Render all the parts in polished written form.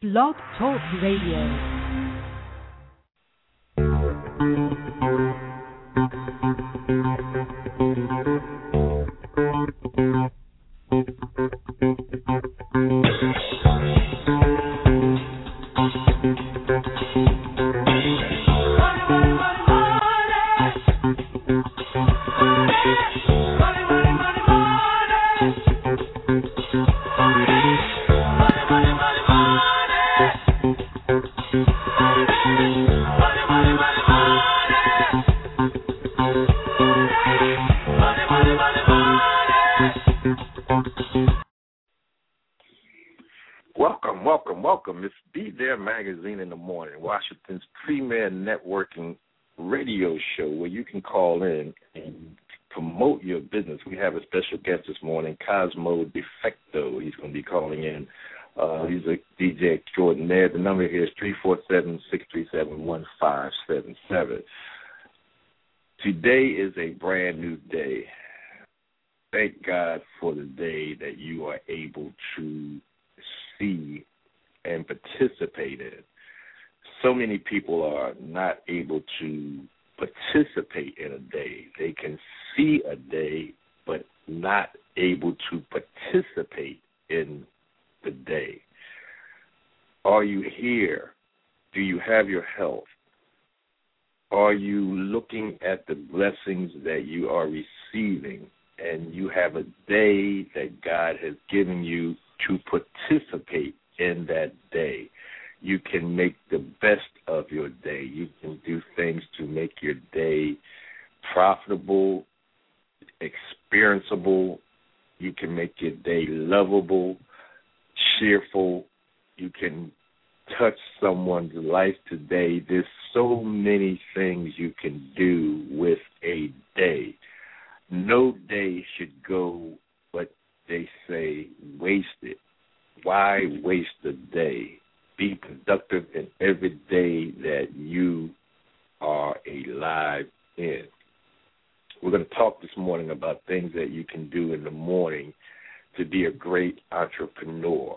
Blog Talk Radio. Welcome. It's Be There Magazine in the Morning, Washington's premier networking radio show where you can call in and promote your business. We have a special guest this morning, Cosmo Defecto. He's going to be calling in. He's a DJ extraordinaire. The number here is 347-637-1577. Today is a brand new day. Thank God for the day that you are able to see and participate in. So many people are not able to participate in a day. They can see a day, but not able to participate in the day. Are you here? Do you have your health? Are you looking at the blessings that you are receiving, and you have a day that God has given you to participate in that day? You can make the best of your day. You can do things to make your day profitable, experienceable. You can make your day lovable, cheerful. You can touch someone's life today. There's so many things you can do with a day. No day should go, what they say, wasted. Why waste a day? Be productive in every day that you are alive in. We're going to talk this morning about things that you can do in the morning to be a great entrepreneur,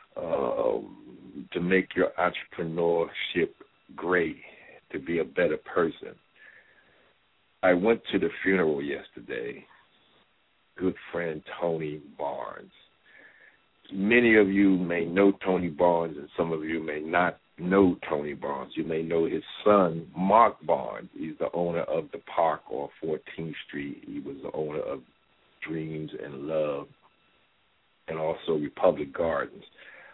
to make your entrepreneurship great, to be a better person. I went to the funeral yesterday. Good friend Tony Barnes. Many of you may know Tony Barnes, and some of you may not know Tony Barnes. You may know his son, Mark Barnes. He's the owner of the park on 14th Street. He was the owner of Dreams and Love and also Republic Gardens.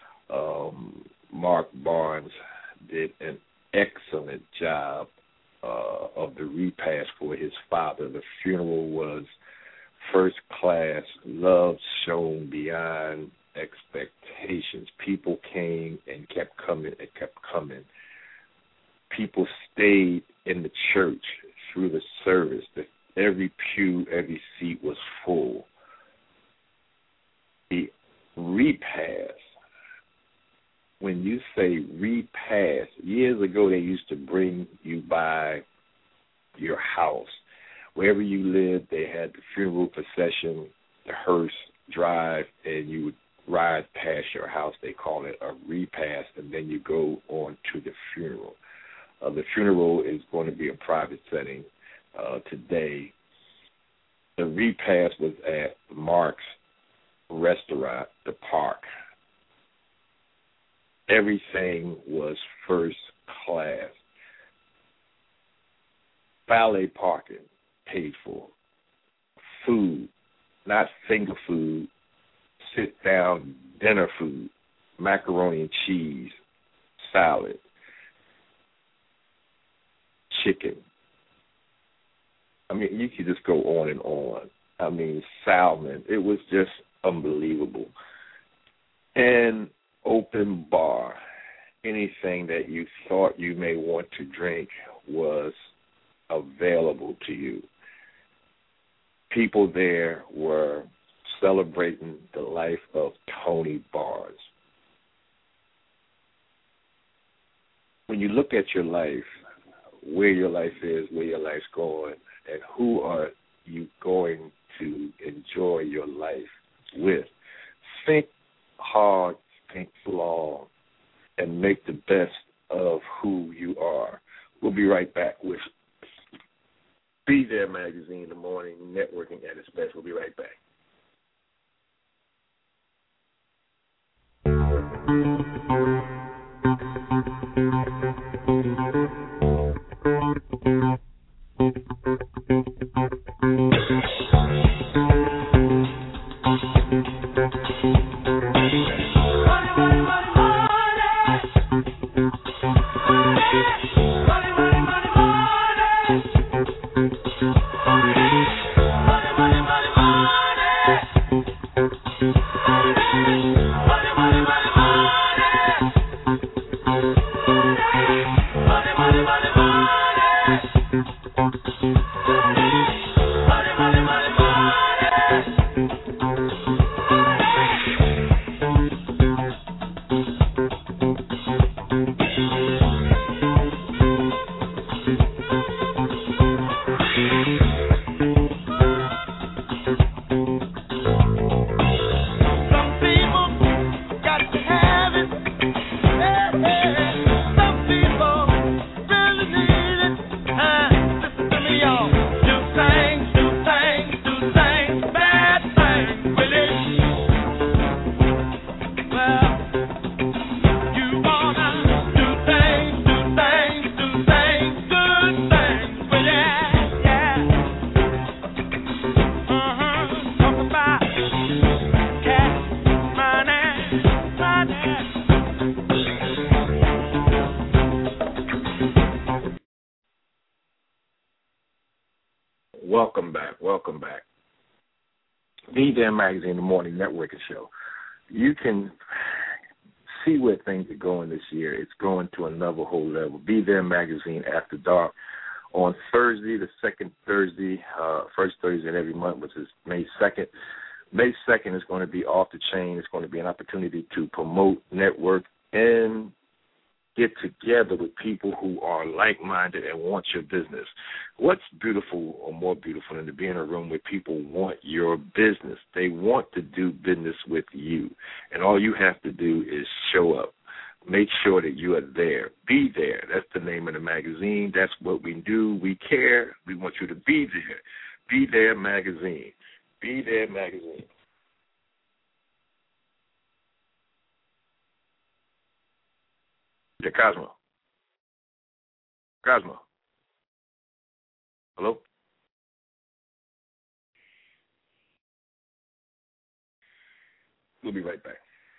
Mark Barnes did an excellent job of the repast for his father. The funeral was first class, love shown beyond expectations. People came and kept coming and kept coming. People stayed in the church through the service. Every pew, every seat was full. The repast, when you say repast, years ago they used to bring you by your house. Wherever you lived, they had the funeral procession, the hearse drive, and you would ride past your house. They call it a repast, and then you go on to the funeral. The funeral is going to be a private setting today. The repast was at Mark's restaurant, the Park. Everything was first class. Valet parking paid for. Food, not finger food, sit-down dinner food, macaroni and cheese, salad, chicken. I mean, you could just go on and on. I mean, salmon. It was just unbelievable. And open bar. Anything that you thought you may want to drink was available to you. People there were celebrating the life of Tony Barnes. When you look at your life, where your life is, where your life's going, and who are you going to enjoy your life with, think hard, think long. and make the best of who you are. We'll be right back with Be There Magazine, the morning networking at its best. We'll be right back. Welcome back. Be There Magazine, the morning networking show. You can see where things are going this year. It's going to another whole level. Be There Magazine After Dark on Thursday, the first Thursday in every month, which is May 2nd. May 2nd is going to be off the chain. It's going to be an opportunity to promote, network, and get together with people who are like-minded and want your business. What's beautiful or more beautiful than to be in a room where people want your business? They want to do business with you, and all you have to do is show up. Make sure that you are there. Be there. That's the name of the magazine. That's what we do. We care. We want you to be there. Be There Magazine. Be There Magazine. Yeah, Cosmo. Hello? We'll be right back.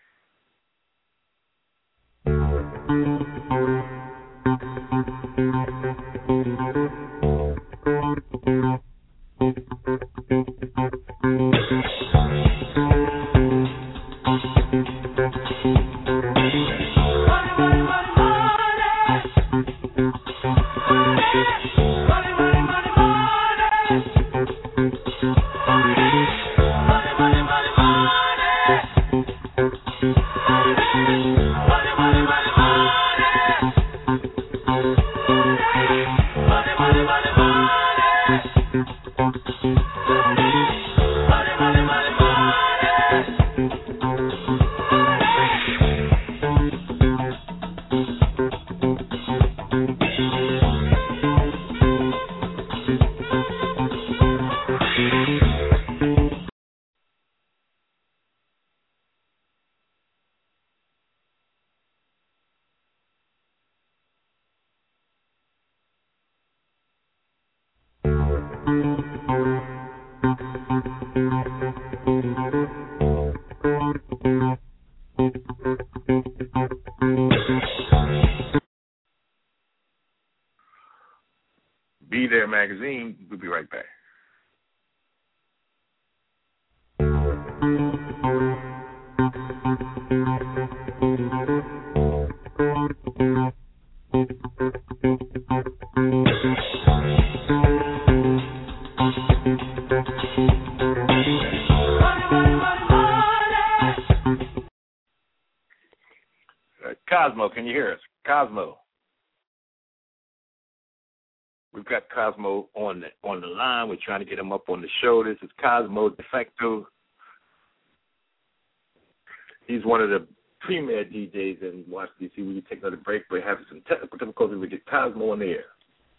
Be There Magazine. We'll be right back. Cosmo, can you hear us? Cosmo. We've got Cosmo on the line. We're trying to get him up on the show. This is Cosmo De Facto. He's one of the premier DJs in Washington, D.C. We can take another break. We're having some technical difficulties. We get Cosmo on the air.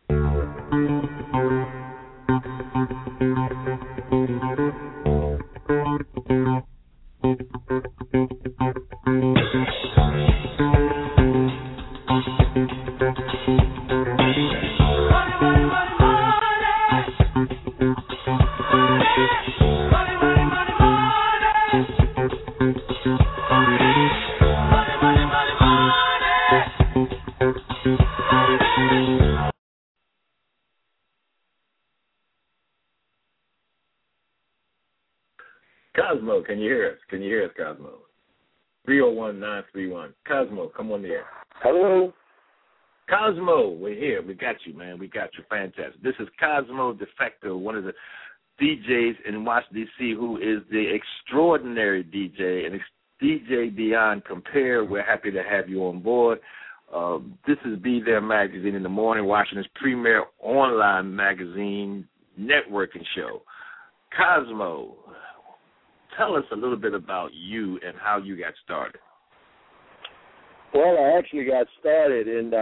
Cosmo, can you hear us? Can you hear us, Cosmo? 301-931. Cosmo, come on the air. Hello? Cosmo, we're here. We got you, man. We got you. Fantastic. This is Cosmo DeFacto, one of the DJs in Washington, D.C., who is the extraordinary DJ and DJ beyond compare. We're happy to have you on board. This is Be There Magazine in the Morning, Washington's premier online magazine networking show. Cosmo, tell us a little bit about you and how you got started. Well, I actually got started in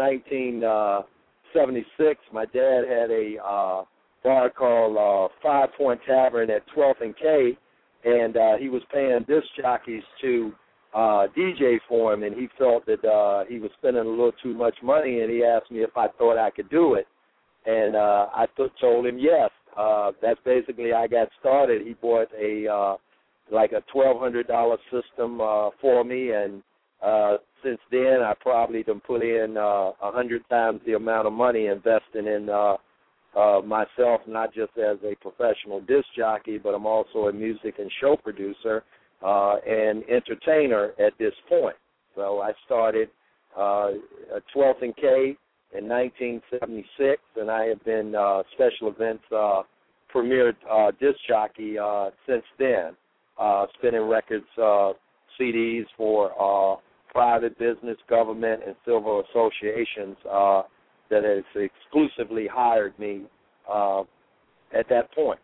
1976. My dad had a bar called 5 Point Tavern at 12th and K, and he was paying disc jockeys to DJ for him, and he felt that he was spending a little too much money, and he asked me if I thought I could do it. And I told him yes. That's basically how I got started. He bought a like a $1,200 system for me, and since then I probably done put in 100 times the amount of money investing in myself, not just as a professional disc jockey, but I'm also a music and show producer and entertainer at this point. So I started at 12th and K in 1976, and I have been special events premier disc jockey since then, spinning records, CDs for private, business, government, and civil associations that has exclusively hired me at that point.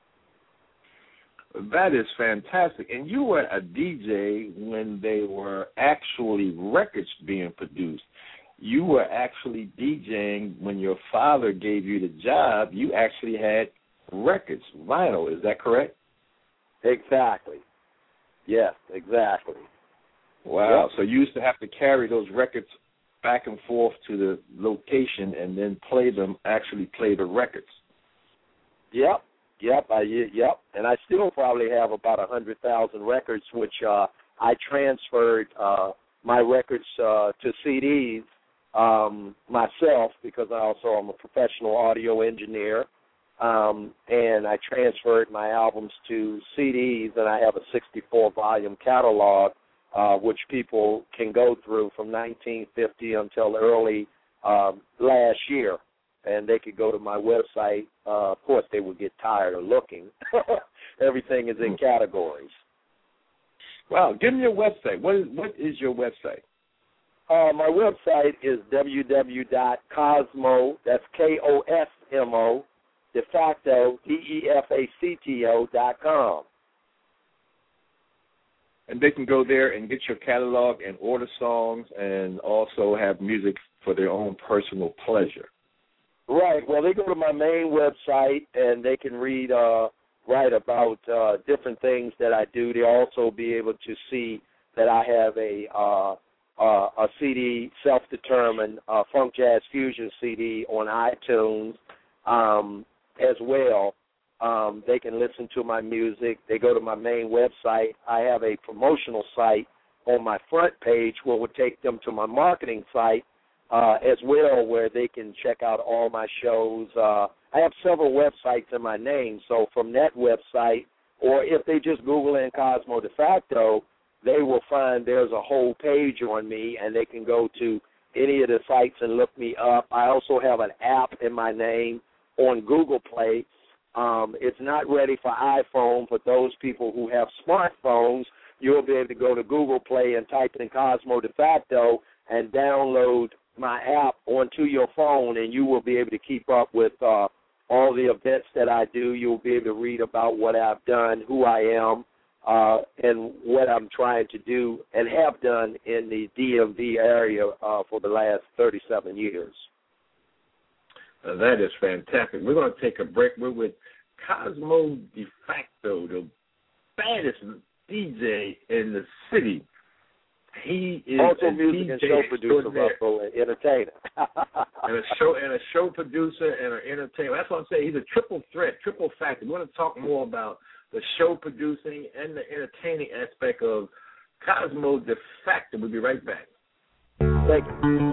That is fantastic. And you were a DJ when they were actually records being produced. You were actually DJing when your father gave you the job. You actually had records, vinyl. Is that correct? Exactly. Yes, exactly. Wow. Yep. So you used to have to carry those records back and forth to the location and then play the records. Yep. And I still probably have about 100,000 records, which I transferred my records to CDs myself, because I also am a professional audio engineer, and I transferred my albums to CDs, and I have a 64-volume catalog, which people can go through from 1950 until early last year. And they could go to my website. Of course, they would get tired of looking. Everything is in categories. Wow. Give me your website. What is your website? My website is www.cosmo, that's KOSMO, DeFacto, DEFACTO.com. And they can go there and get your catalog and order songs and also have music for their own personal pleasure. Right. Well, they go to my main website and they can write about different things that I do. They'll also be able to see that I have a CD, Self-Determined, Funk Jazz Fusion CD on iTunes as well. They can listen to my music. They go to my main website. I have a promotional site on my front page where will take them to my marketing site as well, where they can check out all my shows. I have several websites in my name, so from that website, or if they just Google in Cosmo DeFacto, they will find there's a whole page on me, and they can go to any of the sites and look me up. I also have an app in my name on Google Play. It's not ready for iPhone, but those people who have smartphones, you'll be able to go to Google Play and type in Cosmo DeFacto and download my app onto your phone, and you will be able to keep up with all the events that I do. You'll be able to read about what I've done, who I am, and what I'm trying to do and have done in the DMV area for the last 37 years. That is fantastic. We're going to take a break. We're with Cosmo De Facto, the baddest DJ in the city. He is also a music DJ and show producer, Russell, and entertainer. and a show producer and an entertainer. That's what I'm saying. He's a triple threat, triple factor. We want to talk more about the show producing and the entertaining aspect of Cosmo De Facto. We'll be right back. Thank you.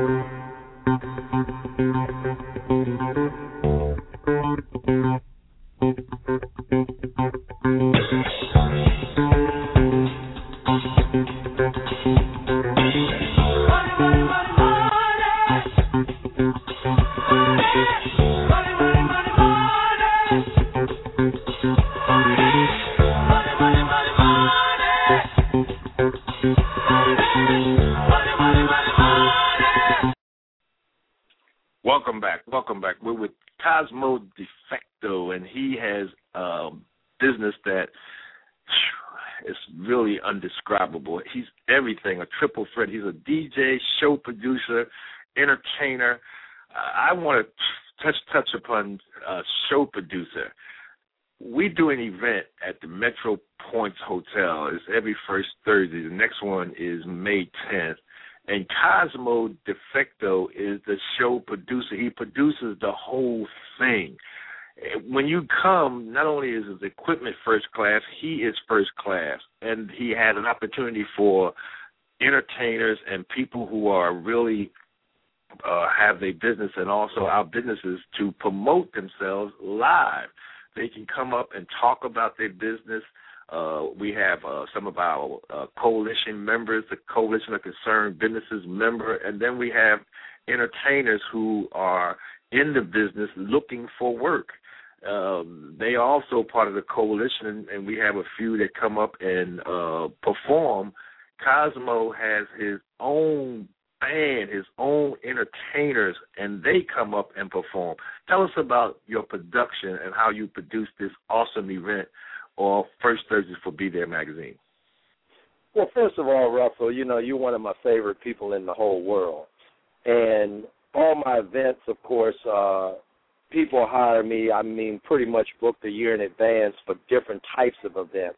Welcome back. We're with Cosmo De Facto, and he has business that is really undescribable. He's everything, a triple threat. He's a DJ, show producer, entertainer. I want to touch upon show producer. We do an event at the Metro Points Hotel. It's every first Thursday. The next one is May 10th. And Cosmo De Facto is the show producer. He produces the whole thing. When you come, not only is his equipment first class, he is first class. And he has an opportunity for entertainers and people who are really have their business and also our businesses to promote themselves live. They can come up and talk about their business. We have some of our coalition members, the Coalition of Concerned Businesses member, and then we have entertainers who are in the business looking for work. They are also part of the coalition, and we have a few that come up and perform. Cosmo has his own band, his own entertainers, and they come up and perform. Tell us about your production and how you produce this awesome event or First Thursdays for Be There Magazine. Well, first of all, Russell, you know, you're one of my favorite people in the whole world. And all my events, of course, people hire me, pretty much booked a year in advance for different types of events.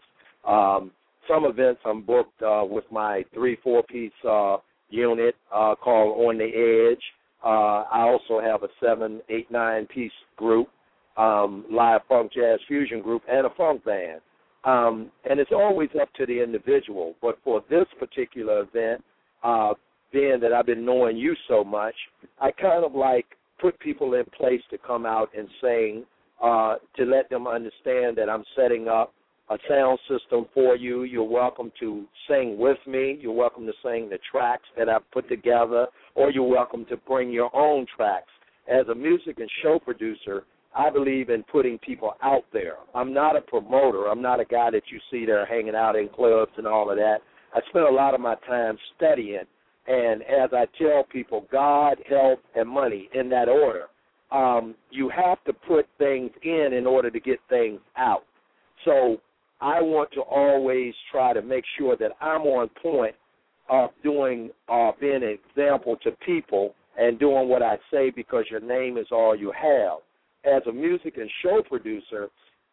Some events I'm booked with my 3-4-piece unit called On the Edge. I also have a 7, 8, 9-piece group, live funk jazz fusion group, and a funk band. And it's always up to the individual. But for this particular event, being that I've been knowing you so much, I kind of like put people in place to come out and sing, to let them understand that I'm setting up a sound system for you. You're welcome to sing with me. You're welcome to sing the tracks that I've put together, or you're welcome to bring your own tracks. As a music and show producer, I believe in putting people out there. I'm not a promoter. I'm not a guy that you see there hanging out in clubs and all of that. I spend a lot of my time studying, and as I tell people, God, health, and money in that order. You have to put things in order to get things out. So I want to always try to make sure that I'm on point of being an example to people and doing what I say, because your name is all you have. As a music and show producer,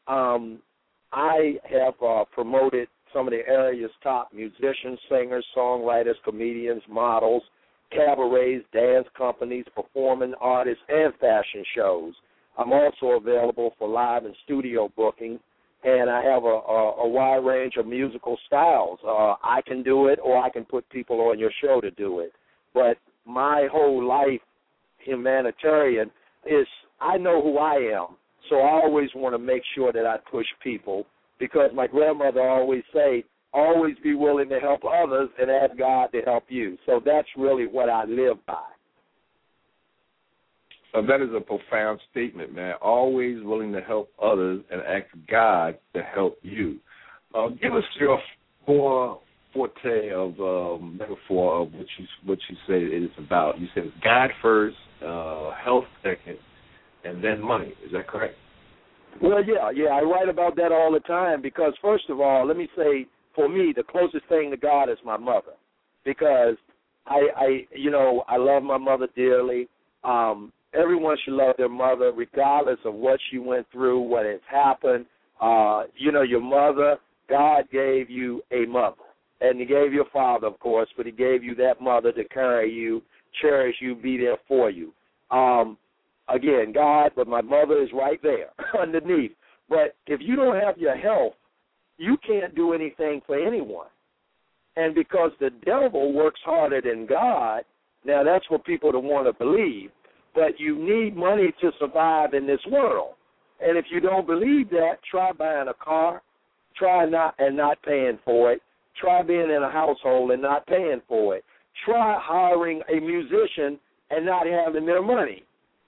I have promoted some of the area's top musicians, singers, songwriters, comedians, models, cabarets, dance companies, performing artists, and fashion shows. I'm also available for live and studio booking, and I have a wide range of musical styles. I can do it, or I can put people on your show to do it. But my whole life, humanitarian, is I know who I am, so I always want to make sure that I push people, because my grandmother always say, always be willing to help others and ask God to help you. So that's really what I live by. That is a profound statement, man. Always willing to help others and ask God to help you. Give us your forte of metaphor of what you say it is about. You said God first, health second, and then money. Is that correct? Well, yeah, I write about that all the time because, first of all, let me say, for me, the closest thing to God is my mother, because I love my mother dearly. Everyone should love their mother, regardless of what she went through, what has happened. Your mother, God gave you a mother, and He gave you a father, of course, but He gave you that mother to carry you, cherish you, be there for you. Again, God, but my mother is right there underneath. But if you don't have your health, you can't do anything for anyone. And because the devil works harder than God, now that's what people don't want to believe, but you need money to survive in this world. And if you don't believe that, try buying a car, try not paying for it, try being in a household and not paying for it, try hiring a musician and not having their money.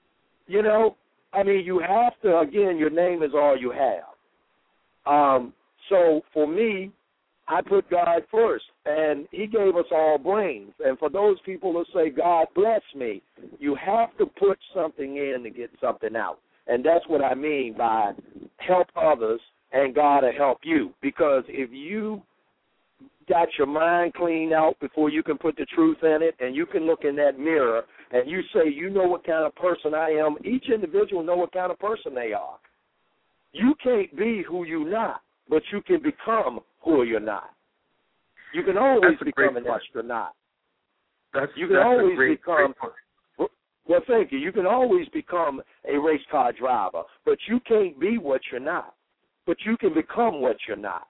You have to, again, your name is all you have. So for me, I put God first, and He gave us all brains. And for those people who say, God bless me, you have to put something in to get something out. And that's what I mean by help others, and God will help you. Because if you got your mind cleaned out before you can put the truth in it, and you can look in that mirror and you say, you know what kind of person I am, each individual know what kind of person they are. You can't be who you're not, but you can become who you're not. You can always become an astronaut. You can always become. Well, thank you. You can always become a race car driver, but you can't be what you're not. But you can become what you're not.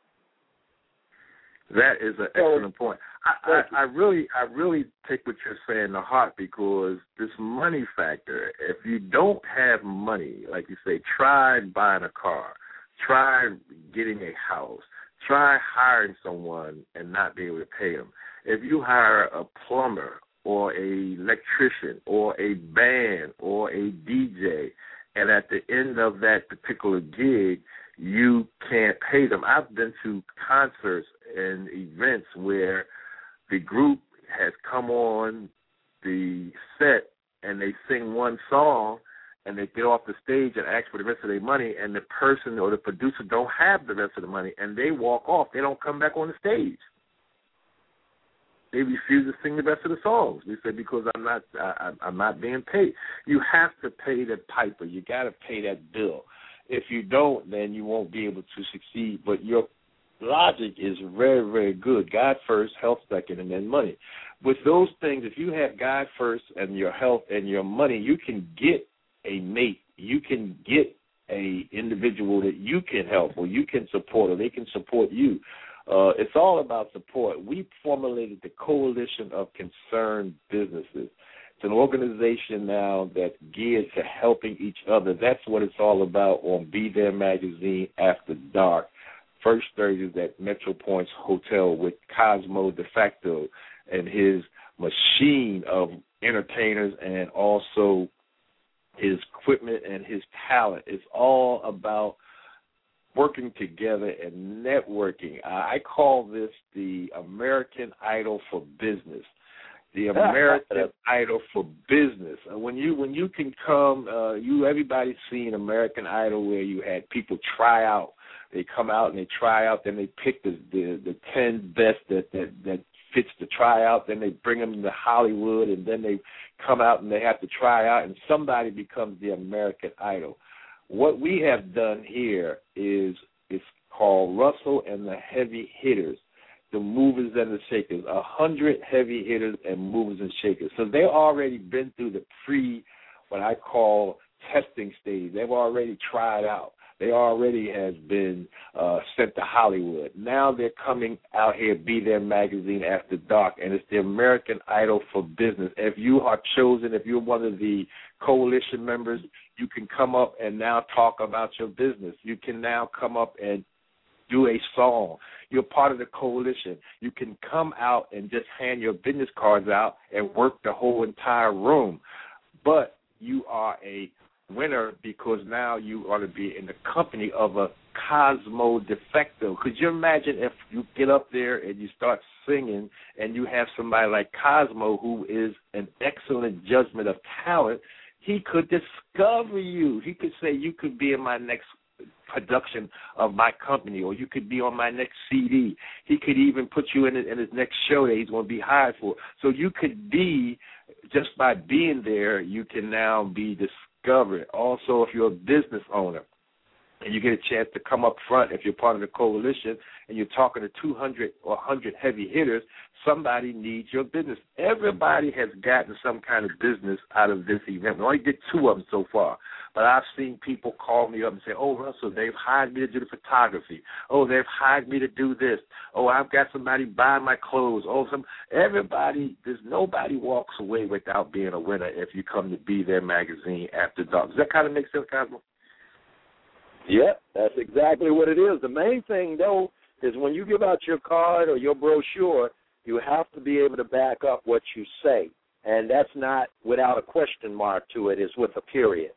That is an excellent point. I really take what you're saying to heart, because this money factor, if you don't have money, like you say, try buying a car, try getting a house, try hiring someone and not be able to pay them. If you hire a plumber or a electrician or a band or a DJ, and at the end of that particular gig, you can't pay them. I've been to concerts and events where the group has come on the set and they sing one song and they get off the stage and ask for the rest of their money, and the person or the producer don't have the rest of the money, and they walk off. They don't come back on the stage. They refuse to sing the rest of the songs. They say, because I'm not being paid. You have to pay the piper. You got to pay that bill. If you don't, then you won't be able to succeed. But your logic is very, very good. God first, health second, and then money. With those things, if you have God first and your health and your money, you can get a mate. You can get a individual that you can help or you can support or they can support you. It's all about support. We formulated the Coalition of Concerned Businesses. It's an organization now that's geared to helping each other. That's what it's all about on Be There Magazine After Dark. First Thursdays at Metro Points Hotel with Cosmo De Facto and his machine of entertainers and also his equipment and his talent. It's all about working together and networking. I call this the American Idol for business. The American Idol for business. When you can come, everybody's seen American Idol where you had people try out. They come out and they try out. Then they pick the 10 best that fits the tryout. Then they bring them to Hollywood, and then they come out and they have to try out, and somebody becomes the American Idol. What we have done here is it's called Russell and the Heavy Hitters, the movers and the shakers, 100 heavy hitters and movers and shakers. So they've already been through the what I call testing stage. They've already tried out. They already has been sent to Hollywood. Now they're coming out here, Be There Magazine After Dark, and it's the American Idol for business. If you are chosen, if you're one of the coalition members, you can come up and now talk about your business. You can now come up and do a song. You're part of the coalition. You can come out and just hand your business cards out and work the whole entire room. But you are a winner because now you ought to be in the company of a Cosmo De Facto. Could you imagine if you get up there and you start singing and you have somebody like Cosmo who is an excellent judgment of talent? He could discover you. He could say, you could be in my next production of my company, or you could be on my next CD. He could even put you in his next show that he's going to be hired for. So you could be, just by being there, you can now be discovered. Also, if you're a business owner and you get a chance to come up front, if you're part of the coalition and you're talking to 200 or 100 heavy hitters, somebody needs your business. Everybody has gotten some kind of business out of this event. We only did 2 of them so far. But I've seen people call me up and say, oh, Russell, they've hired me to do the photography. Oh, they've hired me to do this. Oh, I've got somebody buying my clothes. Oh, there's nobody walks away without being a winner if you come to Be There Magazine After Dark. Does that kind of make sense, Cosmo? Yep, that's exactly what it is. The main thing, though, is when you give out your card or your brochure, you have to be able to back up what you say. And that's not without a question mark to it. It's with a period.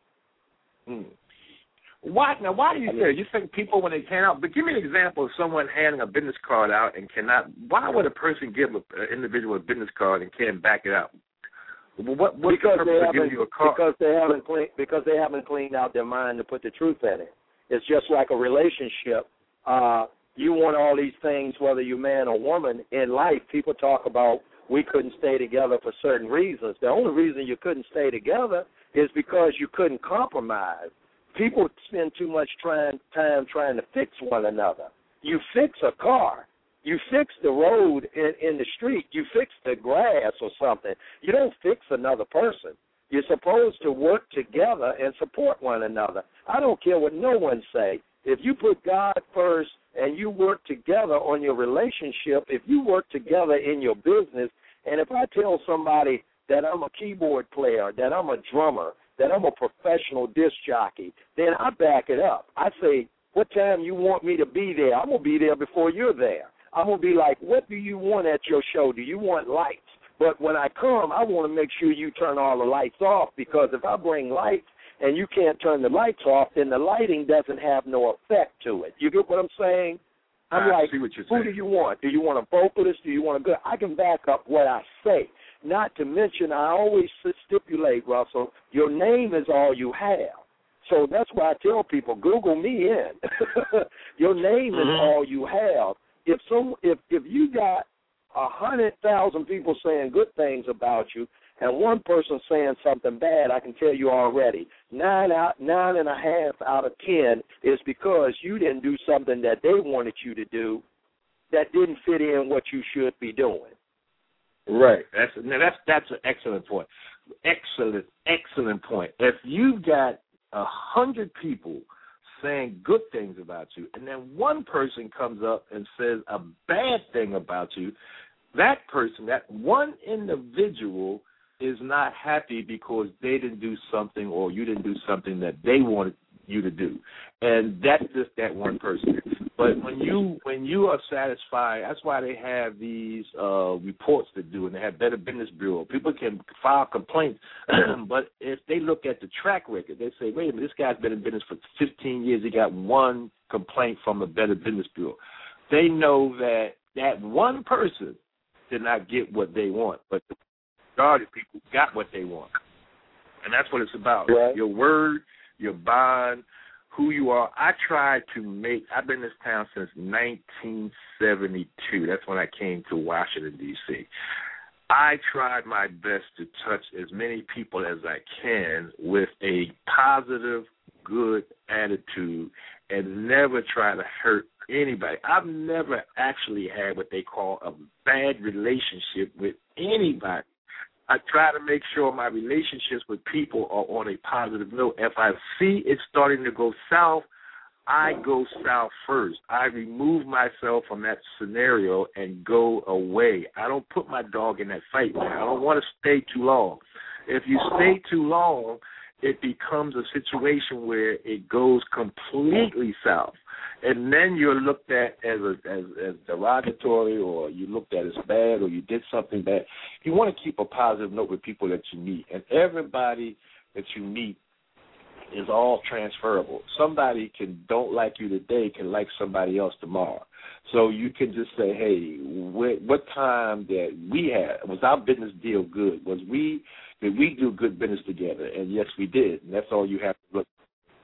Why do you say? You think people, when they hand out, but give me an example of someone handing a business card out and cannot, why would a person give an individual a business card and can't back it up? What's the purpose of giving you a card? Because they haven't cleaned out their mind to put the truth in it. It's just like a relationship. You want all these things, whether you're man or woman. In life, people talk about we couldn't stay together for certain reasons. The only reason you couldn't stay together is because you couldn't compromise. People spend too much time trying to fix one another. You fix a car. You fix the road in the street. You fix the grass or something. You don't fix another person. You're supposed to work together and support one another. I don't care what no one say. If you put God first and you work together on your relationship, if you work together in your business, and if I tell somebody that I'm a keyboard player, that I'm a drummer, that I'm a professional disc jockey, then I back it up. I say, what time you want me to be there? I'm going to be there before you're there. I'm going to be like, what do you want at your show? Do you want lights? But when I come, I want to make sure you turn all the lights off, because if I bring lights and you can't turn the lights off, then the lighting doesn't have no effect to it. You get what I'm saying? I'm like, who do you want? Do you want a vocalist? Do you want a good? I can back up what I say. Not to mention, I always stipulate, Russell, your name is all you have. So that's why I tell people, Google me in. Your name is all you have. If you got 100,000 people saying good things about you and one person saying something bad, I can tell you already, 9.5 out of 10 is because you didn't do something that they wanted you to do that didn't fit in what you should be doing. Right. That's an excellent point. Excellent point. If you've got 100 people saying good things about you, and then one person comes up and says a bad thing about you, that person, that one individual, is not happy because they didn't do something or you didn't do something that they wanted you to do. And that's just that one person. But when you are satisfied, that's why they have these reports to do, and they have Better Business Bureau. People can file complaints, but if they look at the track record, they say, wait a minute, this guy's been in business for 15 years. He got one complaint from the Better Business Bureau. They know that one person did not get what they want, but the majority of people got what they want. And that's what it's about. Right. Your word, your bond, who you are. I've been in this town since 1972. That's when I came to Washington, D.C. I tried my best to touch as many people as I can with a positive, good attitude and never try to hurt anybody. I've never actually had what they call a bad relationship with anybody. I try to make sure my relationships with people are on a positive note. If I see it's starting to go south, I go south first. I remove myself from that scenario and go away. I don't put my dog in that fight, man. I don't want to stay too long. If you stay too long, it becomes a situation where it goes completely south. And then you're looked at as derogatory, or you looked at as bad, or you did something bad. You want to keep a positive note with people that you meet. And everybody that you meet is all transferable. Somebody don't like you today can like somebody else tomorrow. So you can just say, hey, what time that we had, was our business deal good? Did we do good business together? And yes, we did. And that's all you have to look.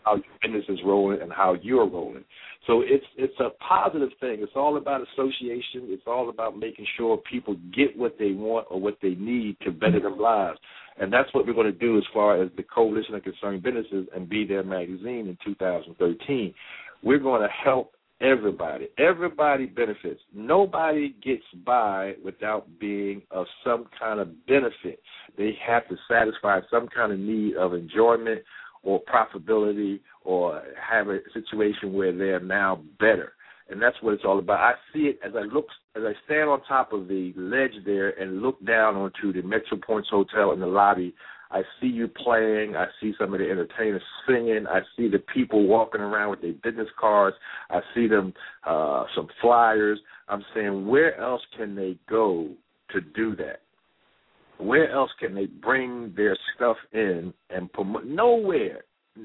how your business is rolling and how you're rolling. So it's a positive thing. It's all about association. It's all about making sure people get what they want or what they need to better their lives. And that's what we're going to do as far as the Coalition of Concerned Businesses and Be There magazine in 2013. We're going to help everybody. Everybody benefits. Nobody gets by without being of some kind of benefit. They have to satisfy some kind of need of enjoyment or profitability or have a situation where they're now better. And that's what it's all about. I see it as I stand on top of the ledge there and look down onto the Metro Points Hotel in the lobby. I see you playing. I see some of the entertainers singing. I see the people walking around with their business cards. I see them, some flyers. I'm saying, where else can they go to do that? Where else can they bring their stuff in and promote? Nowhere.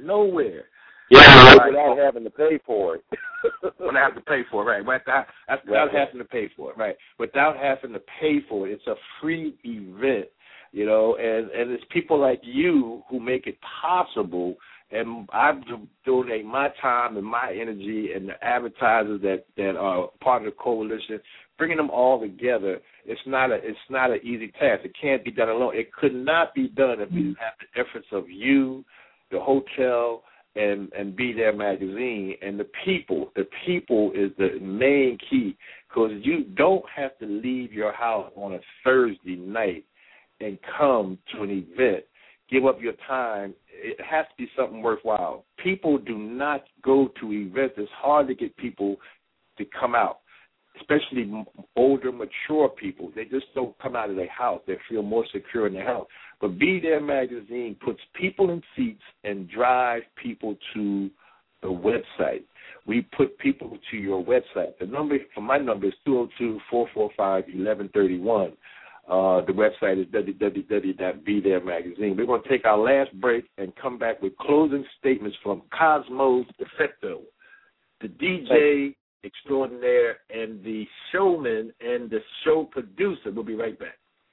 Yeah, without having to pay for it. Without having to pay for it, right. Without having to pay for it, right. Without having to pay for it. It's a free event, you know, and it's people like you who make it possible, and I donate my time and my energy and the advertisers that are part of the coalition, bringing them all together. It's not an easy task. It can't be done alone. It could not be done if we didn't have the efforts of you, the hotel, and Be There magazine, and the people. The people is the main key, because you don't have to leave your house on a Thursday night and come to an event, give up your time. It has to be something worthwhile. People do not go to events. It's hard to get people to come out, especially older, mature people. They just don't come out of their house. They feel more secure in their house. But Be There magazine puts people in seats and drive people to the website. We put people to your website. The number for my number is 202-445-1131. The website is www.BeThereMagazine. We're going to take our last break and come back with closing statements from Cosmo Defecto, the DJ extraordinaire and the showman and the show producer. We'll be right back.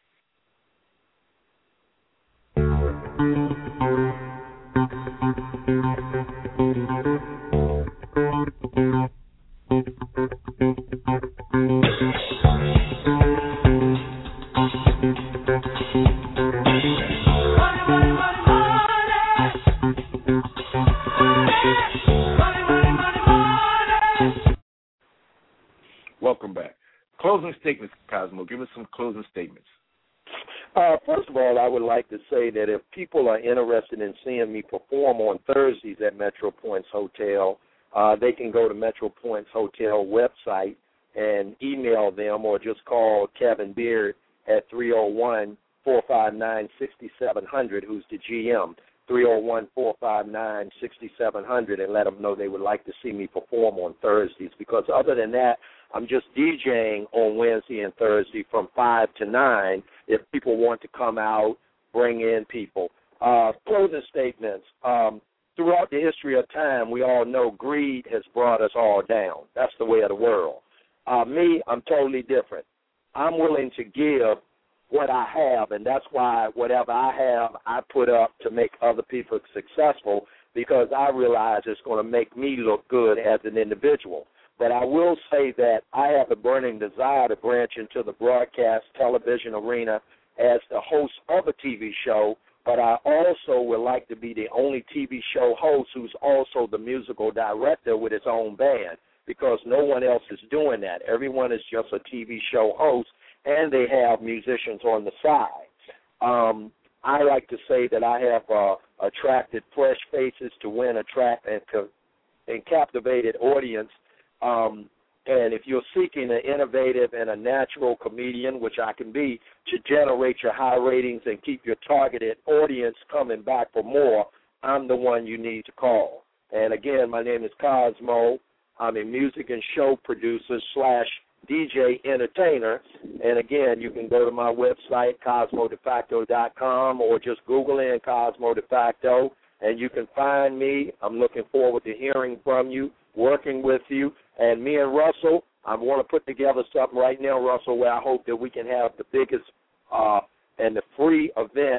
Welcome back. Closing statements, Cosmo. Give us some closing statements. First of all, I would like to say that if people are interested in seeing me perform on Thursdays at Metro Points Hotel, they can go to Metro Points Hotel website and email them, or just call Kevin Beard at 301-459-6700, who's the GM, 301-459-6700, and let them know they would like to see me perform on Thursdays. Because other than that, I'm just DJing on Wednesday and Thursday from 5 to 9 if people want to come out, bring in people. Closing statements. Throughout the history of time, we all know greed has brought us all down. That's the way of the world. Me, I'm totally different. I'm willing to give what I have, and that's why whatever I have, I put up to make other people successful, because I realize it's going to make me look good as an individual. But I will say that I have a burning desire to branch into the broadcast television arena as the host of a TV show, but I also would like to be the only TV show host who's also the musical director with his own band, because no one else is doing that. Everyone is just a TV show host, and they have musicians on the side. I like to say that I have attracted fresh faces to win, attract, and captivated audience. And if you're seeking an innovative and a natural comedian, which I can be, to generate your high ratings and keep your targeted audience coming back for more, I'm the one you need to call. And again, my name is Cosmo. I'm a music and show producer / DJ entertainer. And again, you can go to my website, CosmoDeFacto.com, or just Google in Cosmo Defacto, and you can find me. I'm looking forward to hearing from you, working with you. And me and Russell, I want to put together something right now, Russell, where I hope that we can have the biggest and the free event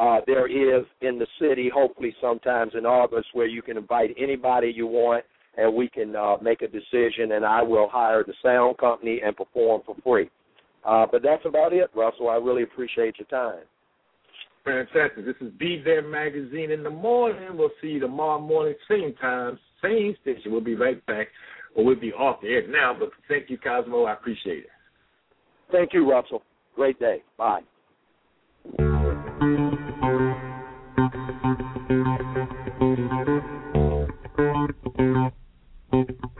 there is in the city, hopefully sometimes in August, where you can invite anybody you want, and we can make a decision, and I will hire the sound company and perform for free. But that's about it, Russell. I really appreciate your time. Fantastic. This is Be There Magazine in the morning. We'll see you tomorrow morning, same time, same station. We'll be right back, or we'll be off the air now, but thank you, Cosmo. I appreciate it. Thank you, Russell. Great day. Bye. Thank you.